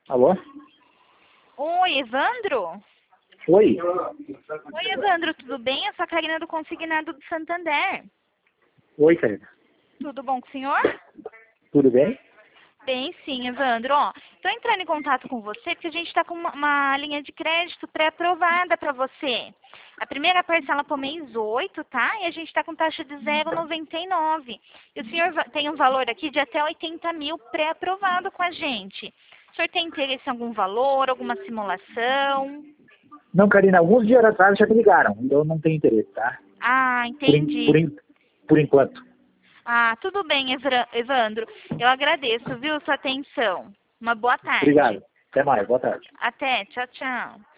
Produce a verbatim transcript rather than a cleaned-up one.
Alô? Oi, Evandro? Oi? Oi, Evandro, tudo bem? Eu sou a Karina do Consignado do Santander. Oi, Karina. Tudo bom com o senhor? Tudo bem? Bem, sim, Evandro. Ó, estou entrando em contato com você porque a gente está com uma, uma linha de crédito pré-aprovada para você. A primeira parcela para o mês oito, tá? E a gente está com taxa de zero vírgula noventa e nove. E o senhor va- tem um valor aqui de até oitenta mil pré-aprovado com a gente. O senhor tem interesse em algum valor, alguma simulação? Não, Karina, alguns dias atrás já me ligaram, então eu não tenho interesse, tá? Ah, Por, en- por, entendi. en- por enquanto. Ah, tudo bem, Evra- Evandro. Eu agradeço, viu, sua atenção. Uma boa tarde. Obrigado. Até mais. Boa tarde. Até, tchau, tchau.